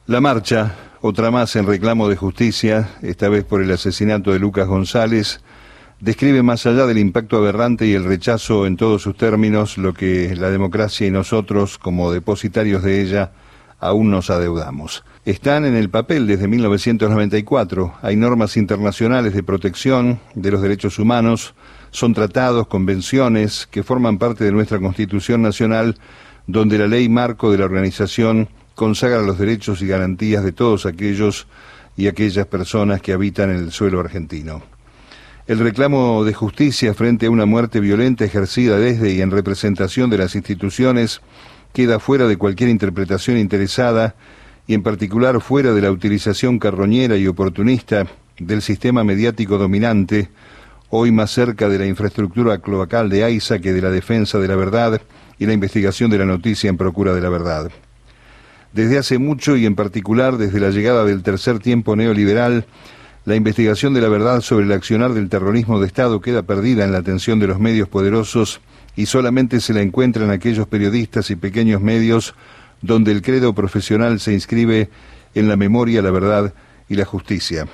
La marcha, otra más en reclamo de justicia, esta vez por el asesinato de Lucas González, describe más allá del impacto aberrante y el rechazo en todos sus términos lo que la democracia y nosotros, como depositarios de ella, aún nos adeudamos. Están en el papel desde 1994, hay normas internacionales de protección de los derechos humanos, son tratados, convenciones que forman parte de nuestra Constitución Nacional, donde la ley marco de la organización consagra los derechos y garantías de todos aquellos y aquellas personas que habitan en el suelo argentino. El reclamo de justicia frente a una muerte violenta ejercida desde y en representación de las instituciones queda fuera de cualquier interpretación interesada y en particular fuera de la utilización carroñera y oportunista del sistema mediático dominante, hoy más cerca de la infraestructura cloacal de AISA que de la defensa de la verdad y la investigación de la noticia en procura de la verdad. Desde hace mucho y en particular desde la llegada del tercer tiempo neoliberal, la investigación de la verdad sobre el accionar del terrorismo de Estado queda perdida en la atención de los medios poderosos y solamente se la encuentra en aquellos periodistas y pequeños medios donde el credo profesional se inscribe en la memoria, la verdad y la justicia.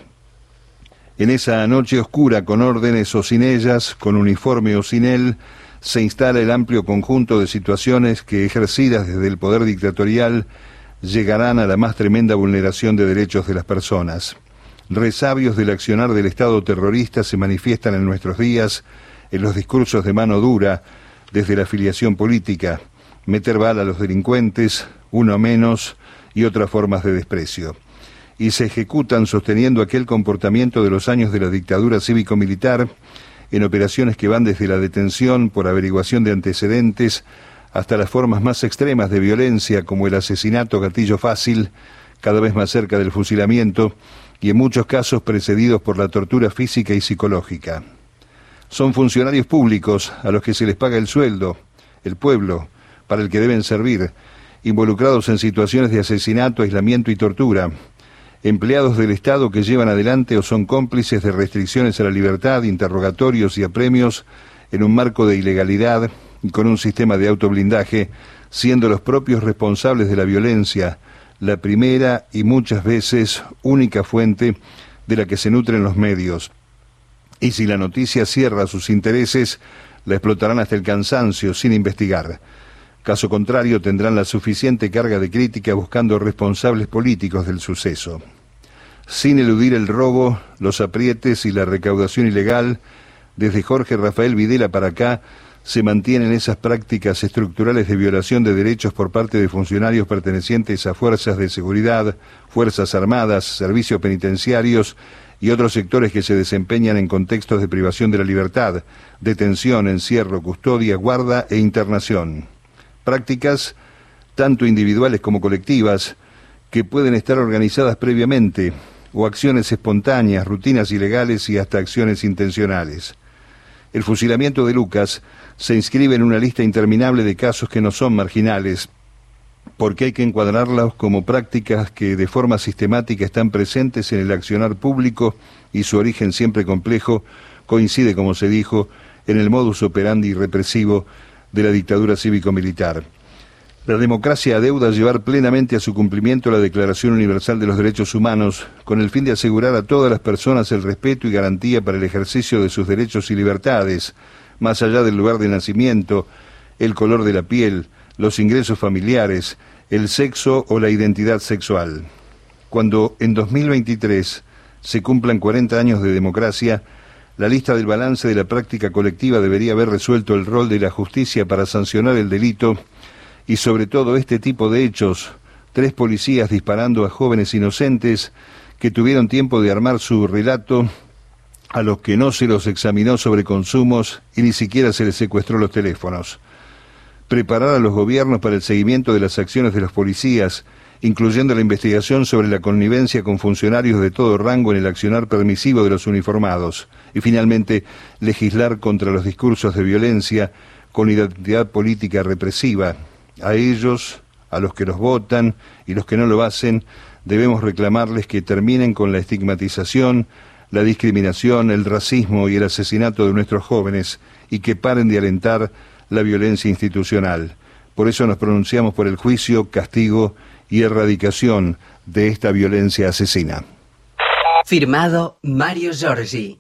En esa noche oscura, con órdenes o sin ellas, con uniforme o sin él, se instala el amplio conjunto de situaciones que, ejercidas desde el poder dictatorial, llegarán a la más tremenda vulneración de derechos de las personas. Resabios del accionar del Estado terrorista se manifiestan en nuestros días en los discursos de mano dura, desde la afiliación política, meter bala a los delincuentes, uno menos y otras formas de desprecio. Y se ejecutan sosteniendo aquel comportamiento de los años de la dictadura cívico-militar en operaciones que van desde la detención por averiguación de antecedentes hasta las formas más extremas de violencia como el asesinato gatillo fácil, cada vez más cerca del fusilamiento, y en muchos casos precedidos por la tortura física y psicológica. Son funcionarios públicos a los que se les paga el sueldo, el pueblo, para el que deben servir, involucrados en situaciones de asesinato, aislamiento y tortura, empleados del Estado que llevan adelante o son cómplices de restricciones a la libertad, interrogatorios y apremios en un marco de ilegalidad y con un sistema de autoblindaje, siendo los propios responsables de la violencia la primera y muchas veces única fuente de la que se nutren los medios. Y si la noticia cierra sus intereses, la explotarán hasta el cansancio sin investigar. Caso contrario, tendrán la suficiente carga de crítica buscando responsables políticos del suceso. Sin eludir el robo, los aprietes y la recaudación ilegal, desde Jorge Rafael Videla para acá, se mantienen esas prácticas estructurales de violación de derechos por parte de funcionarios pertenecientes a fuerzas de seguridad, fuerzas armadas, servicios penitenciarios y otros sectores que se desempeñan en contextos de privación de la libertad, detención, encierro, custodia, guarda e internación. Prácticas, tanto individuales como colectivas, que pueden estar organizadas previamente, o acciones espontáneas, rutinas ilegales y hasta acciones intencionales. El fusilamiento de Lucas se inscribe en una lista interminable de casos que no son marginales, porque hay que encuadrarlos como prácticas que de forma sistemática están presentes en el accionar público y su origen siempre complejo coincide, como se dijo, en el modus operandi represivo de la dictadura cívico-militar. La democracia adeuda llevar plenamente a su cumplimiento la Declaración Universal de los Derechos Humanos, con el fin de asegurar a todas las personas el respeto y garantía para el ejercicio de sus derechos y libertades, más allá del lugar de nacimiento, el color de la piel, los ingresos familiares, el sexo o la identidad sexual. Cuando en 2023 se cumplan 40 años de democracia, la lista del balance de la práctica colectiva debería haber resuelto el rol de la justicia para sancionar el delito y sobre todo este tipo de hechos, 3 policías disparando a jóvenes inocentes que tuvieron tiempo de armar su relato, a los que no se los examinó sobre consumos y ni siquiera se les secuestró los teléfonos. Preparar a los gobiernos para el seguimiento de las acciones de los policías, incluyendo la investigación sobre la connivencia con funcionarios de todo rango en el accionar permisivo de los uniformados. Y finalmente, legislar contra los discursos de violencia con identidad política represiva. A ellos, a los que los votan y los que no lo hacen, debemos reclamarles que terminen con la estigmatización, la discriminación, el racismo y el asesinato de nuestros jóvenes y que paren de alentar la violencia institucional. Por eso nos pronunciamos por el juicio, castigo y erradicación de esta violencia asesina. Firmado Mario Giorgi.